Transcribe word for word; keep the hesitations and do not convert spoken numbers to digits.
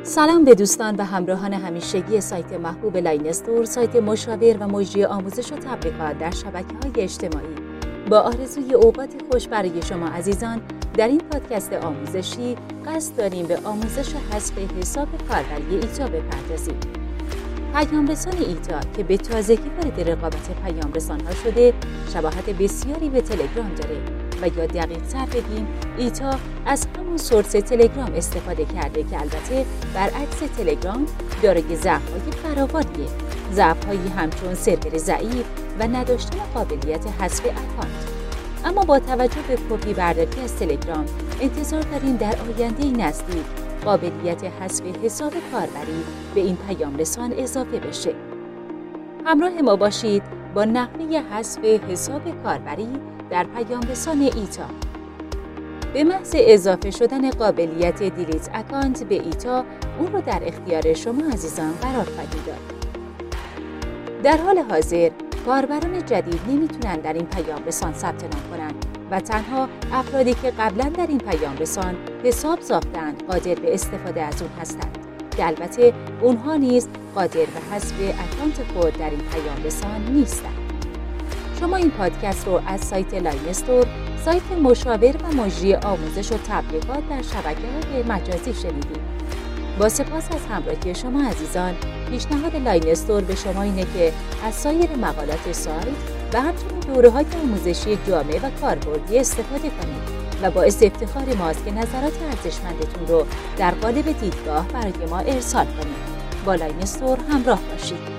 سلام به دوستان و همراهان همیشگی سایت محبوب لاین استور، سایت مشاور و مجری آموزش و تبلیغات در شبکه‌های اجتماعی. با آرزوی اوقات خوش برای شما عزیزان، در این پادکست آموزشی قصد داریم به آموزش حذف حساب کاربری ایتا بپردازیم. پیام‌رسان ایتا که به تازگی وارد رقابت پیام‌رسان‌ها شده، شباهت بسیاری به تلگرام داره و یا دقیق‌تر بگیم ایتا از همون سورس تلگرام استفاده کرده که البته برعکس تلگرام دارای ضعف‌های فراوانیه. ضعف‌هایی همچون سرور ضعیف و نداشتن قابلیت حذف اکانت. اما با توجه به کپی برداری از تلگرام، انتظار داریم در آینده نزدیک قابلیت حذف حساب کاربری به این پیام‌رسان اضافه بشه. همراه ما باشید با نحوه حذف حساب کاربری در پیام‌رسان ایتا. به محض اضافه شدن قابلیت دیلیت اکانت به ایتا، اون رو در اختیار شما عزیزان قرار خواهید داد. در حال حاضر کاربران جدید نمیتونن در این پیام‌رسان ثبت نام کنن و تنها افرادی که قبلا در این پیام‌رسان حساب ساختند قادر به استفاده از اون هستند که البته اونها نیز قادر به حذف اکانت خود در این پیام‌رسان نیستند. شما این پادکست رو از سایت لاین استور، سایت مشاور و مجری آموزش و تبلیغات در شبکه‌های مجازی شنیدید. با سپاس از همراهی شما عزیزان، پیشنهاد لاین استور به شما اینه که از سایر مقالات سایت و همچنین دوره‌های آموزشی جامع و کاربردی استفاده کنید و باعث افتخار ماست که نظرات ارزشمندتون رو در قالب دیدگاه برای ما ارسال کنید. با لاین استور همراه باشید.